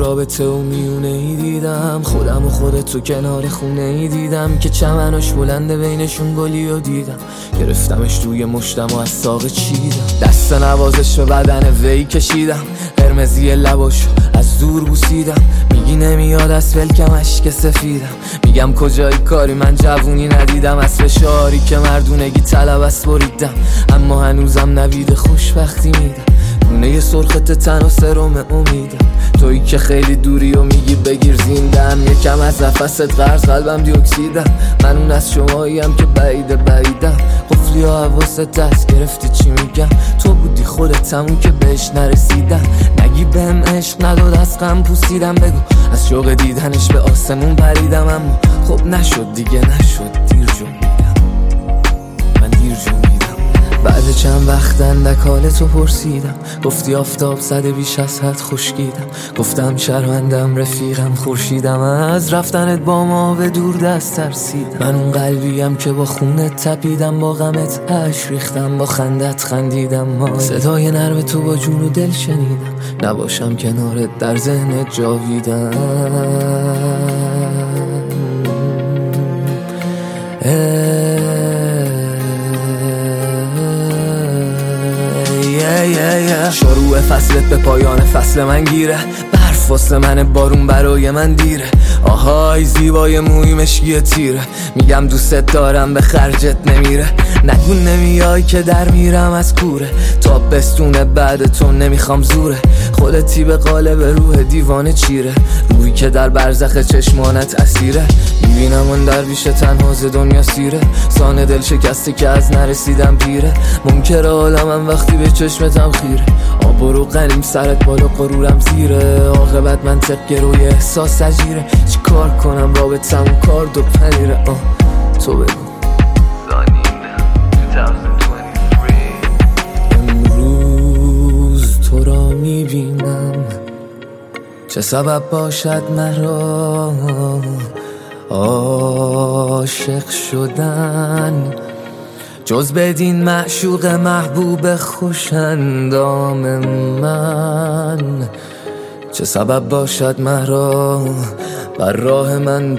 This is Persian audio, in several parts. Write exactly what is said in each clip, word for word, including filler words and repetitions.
رابطه و میونه ای دیدم، خودم و خودت تو کنار خونه ای دیدم که چمناش بلنده بینشون گلی و دیدم، گرفتمش توی مشتم و از ساقه چیدم، دست نوازش به بدن وی کشیدم، قرمزی لباشو از دور بوسیدم، میگی نمیاد از ولکم اشک سفیدم، میگم کجایی کاری من جوونی ندیدم، از فشاری که مردونگی طلب است بریدم، اما هنوزم نوید خوشبختی میدم، دونه سرخت تن و سرم امیدم، تویی که خیلی دوری و میگی بگیر زیندم، یکم از نفست قرض قلبم دیوکسیدم، من اون از شماییم که بعیده بعیدم، قفلی و حواست دست گرفتی چی میگم، تو بودی خودت همون که بهش نرسیدم، نگی بهم عشق نداد از غم پوسیدم، بگو از شوق دیدنش به آسمون پریدم، اما خب نشد دیگه نشد، دیر جو میدم، من دیر جو میدم. بعد چند وقت اندک حالتو پرسیدم، گفتی آفتاب زده بیش از حد خشکیدم، گفتم شرمندم رفیقم خورشیدم، از رفتنت با ما به دور دست ترسیدم، من اون قلبیم که با خونت تپیدم، با غمت اشک ریختم، با خندت خندیدم، ما صدای نرم تو با جون و دل شنیدم، نباشم کنارت در ذهنت جاویدم. شروع فصلت به پایان فصل من گیره، برف واسه من بارون برای من دیره، آهای زیبای موی مشکی تیره، میگم دوستت دارم به خرجت نمیره، نگو نمیای که در میرم از کوره، تا بستونه بعد تو نمیخوام زوره، خودتی به قالب روح دیوانه چیره، روحی که در برزخ چشمانت اسیره، میبینم اون درویش تنها ز دنیا سیره، سان دل شکسته که از نرسیدم پیره، منکر عالمم وقتی به چشمتم خیره، آب رو قنیم سرت بالا غرورم زیره، عاقبت من طبق گروی احساس عجیره، چی کار کنم رابطم کار دو پنیره، آه تو بگو. امروز تو را میبینم، چه سبب باشد مرا عاشق شدن، جز بدین معشوق محبوب خوشندام من، چه سبب باشد مرا بر راه من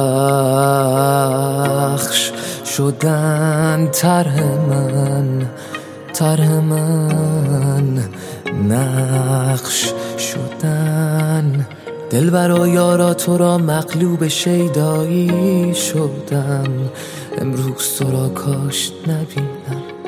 پخش شدن، طرح من طرح من نقش شدن، دل برا یارا تو را مقلوب شیدایی شدم، امروز تو را کاش نبینم.